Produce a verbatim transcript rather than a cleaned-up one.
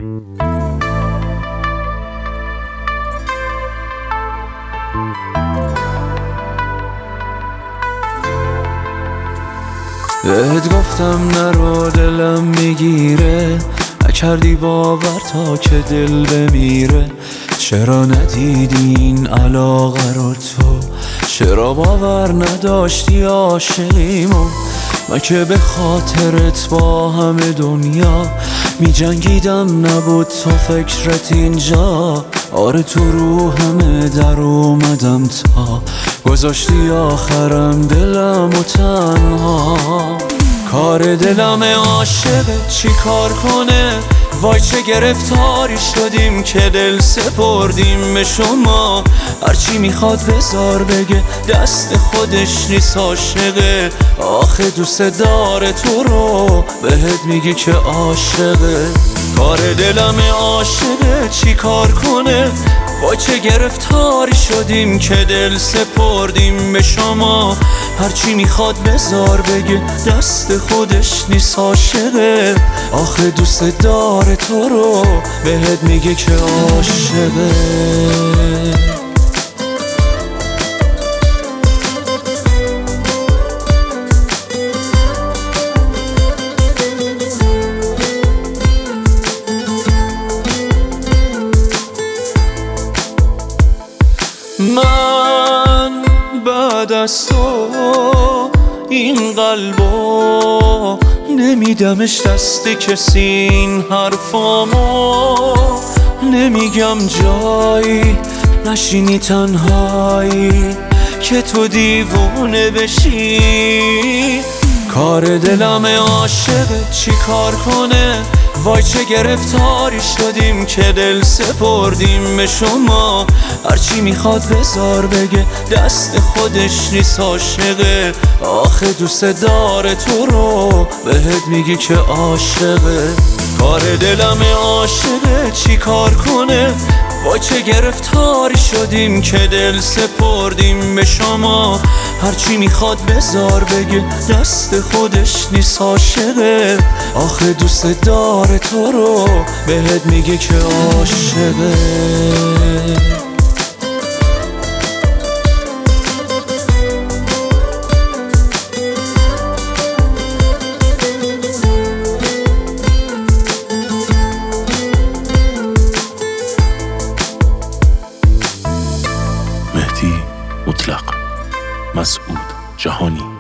بهت گفتم نرو دلم میگیره، نکردی باور تا که دل بمیره. چرا ندیدی این علاقه رو تو؟ چرا باور نداشتی عاشقیمو؟ من که به خاطرت با همه دنیا می جنگیدم، نبود تو فکرت اینجا. آره تو رو همه در اومدم تا گذاشتی آخرم دلم و تنها. کار دلم عاشقه چی کار کنه؟ وای چه گرفتاری شدیم که دل سپردیم به شما. هرچی میخواد بذار بگه، دست خودش نیست عاشقه. آخه دوست داره تو رو، بهت میگه که عاشقه. کار دلم عاشقه چی کار کنه؟ وای چه گرفتاری شدیم که دل سپردیم به شما. هرچی میخواد بذار بگه، دست خودش نیست عاشقه. آخه دوست داره تو رو، بهت میگه که عاشقه. من بعد از تو این قلبو نمیدمش دست کسی، این حرفامو نمیگم جایی نشینی تنهایی که تو دیوونه بشی. کار دلم عاشقه چی کار کنه؟ وای چه گرفتاری شدیم که دل سپردیم به شما. هرچی میخواد بذار بگه، دست خودش نیست عاشقه. آخه دوست داره تو رو، بهت میگه که عاشقه. کار دلم عاشقه چی کار کنه؟ وای چه گرفتاری شدیم که دل سپردیم به شما. هرچی میخواد بذار بگه، دست خودش نیست عاشقه. آخه دوست داره تو رو، بهت میگه که عاشقه. مهدی مطلق، مسعود جهانی.